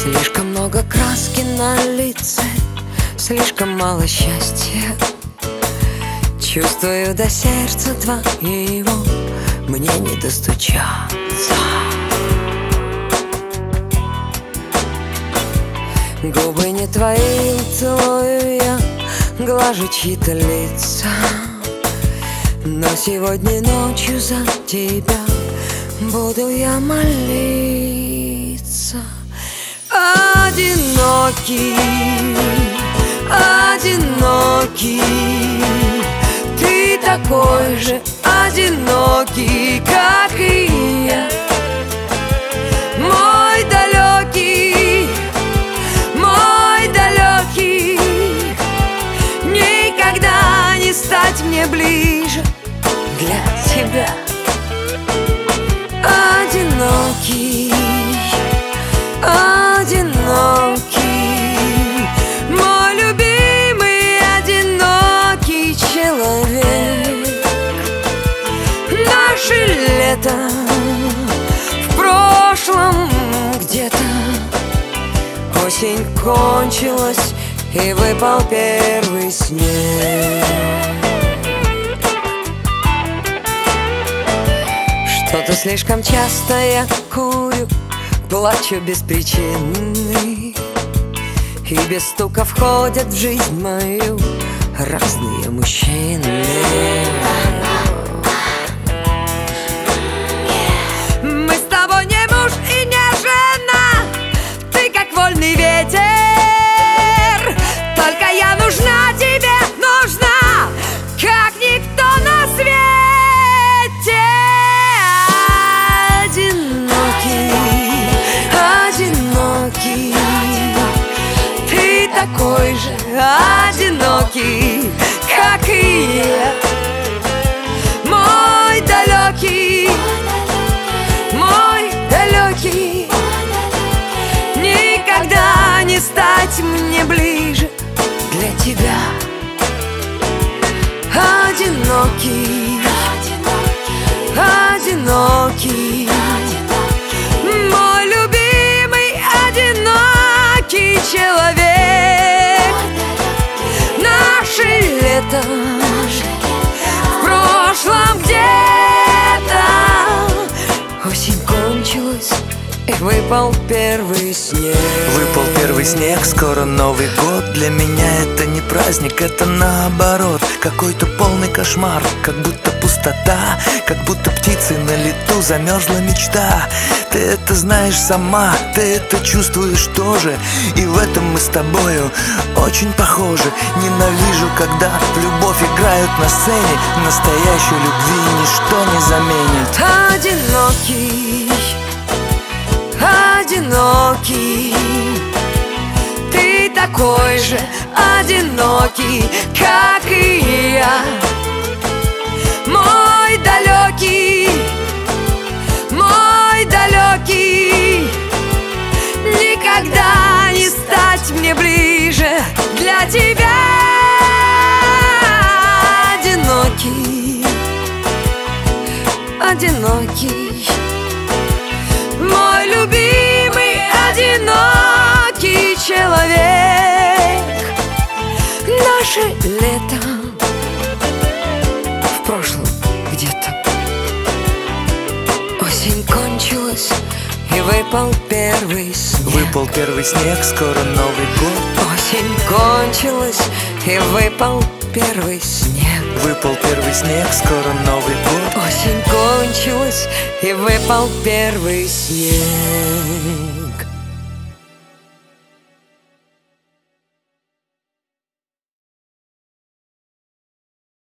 Слишком много краски на лице, слишком мало счастья. Чувствую до сердца твоего, мне не достучаться. Губы не твои целую я, глажу чьи-то лица. Но сегодня ночью за тебя буду я молиться. Одинокий, одинокий, ты такой же одинокий, как и я. Мой далекий, мой далекий, никогда не стать мне ближе для тебя. Одинокий, одинокий, мой любимый одинокий человек. Наше лето в прошлом где-то, осень кончилась и выпал первый снег. Что-то слишком часто я курю, плачу без причины, и без стука входят в жизнь мою разные мужчины. Мы с тобой не муж и не жена, ты как вольный ветер. Только я нужна тебе, нужна, как никто на свете. Одинокий, ты такой же одинокий, как и я. Мой далекий, мой далекий, никогда не стать мне ближе для тебя. Одинокий, одинокий, мой любимый одинокий человек. Наше лето в прошлом где-то, осень кончилась и выпал первый снег. Выпал первый снег, скоро Новый год. Для меня это не праздник, это наоборот какой-то полный кошмар. Как будто пустота, как будто птицы на лету, замерзла мечта. Ты это знаешь сама, ты это чувствуешь тоже, и в этом мы с тобою очень похожи. Ненавижу, когда в любовь играют на сцене, настоящей любви ничто не заменит. Одинокий, одинокий, ты такой же одинокий, как и я. Мой далекий, мой далекий, никогда не стать мне ближе для тебя. Одинокий, одинокий, мой любимый одинокий человек. Наше лето в прошлом где-то, осень кончилась и выпал первый снег. Выпал первый снег, скоро Новый год. Осень кончилась и выпал первый снег. Выпал первый снег, скоро Новый год. Осень кончилась и выпал первый снег.